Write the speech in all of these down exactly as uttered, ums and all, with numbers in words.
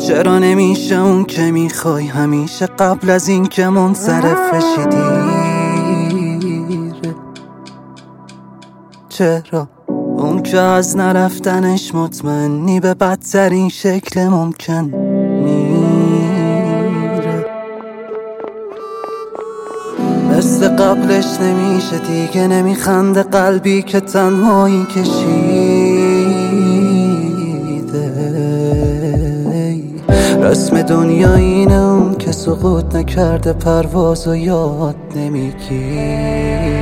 چرا نمیشه اون که میخوای همیشه قبل از این که منصرف بشی دیره؟ چرا اون که از نرفتنش مطمئنی به بدترین شکل ممکن میره؟ مثل قبلش نمیشه دیگه، نمیخنده قلبی که تنهایی کشیده. رسم دنیا اینه اون که سقوط نکرده پرواز و یاد نمیگیره.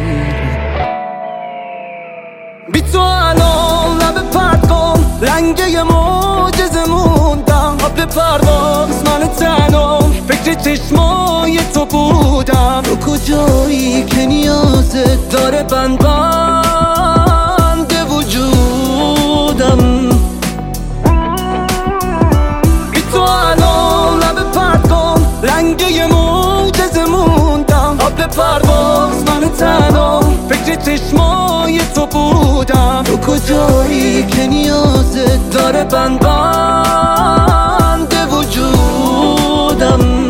بی تو الان لب پرد کن، لنگه معجزه موندم قبل پرواز. من تنها فکر چشمای تو بودم. تو کجایی که نیازت داره بند بند وجودم؟ بی تو الان لب پرد کن، لنگه معجزه موندم قبل پرواز. من تنها فکر چشمای تو بودم. تو کجایی که نیازت داره بند بند وجودم؟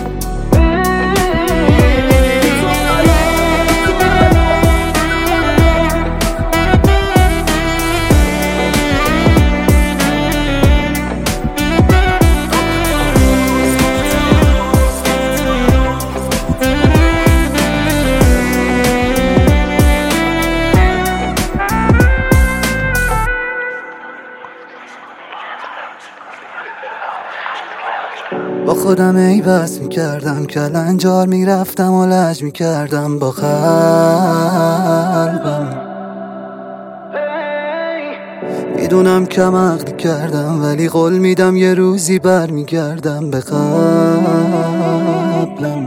با خودم ای بس میکردم، کلنجار میرفتم و لج میکردم با قلبم. میدونم کم عقلی کردم ولی قول میدم یه روزی بر میگردم به قبلم.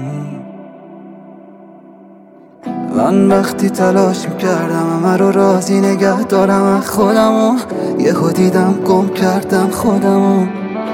من وقتی تلاش میکردم همه رو راضی نگه دارم از خودم و یهو دیدم گم کردم خودم.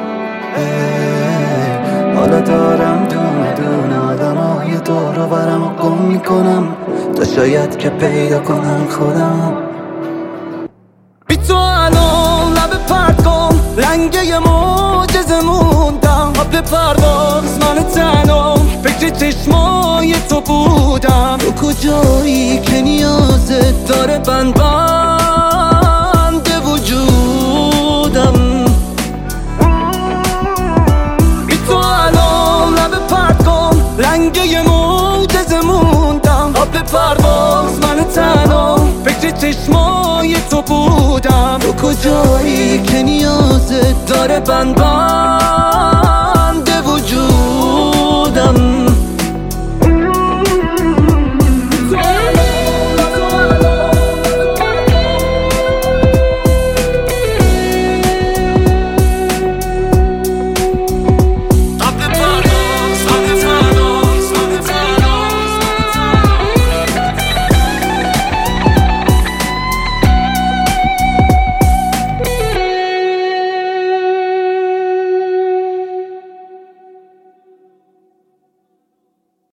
حالا دارم دونه دونه آدمای دور رو برم و گم میکنم تا شاید که پیدا کنم خودم. بی تو الان لب پرد کن، لنگه معجزه موندم قبل پرواز. من تنها فکر چشمای تو بودم. تو کجایی که نیازت داره بند بند وجودم؟ لنگه معجزه موندم قبل پرواز. من تنها فکر چشمای تو بودم. تو کجایی که نیازت داره بند بند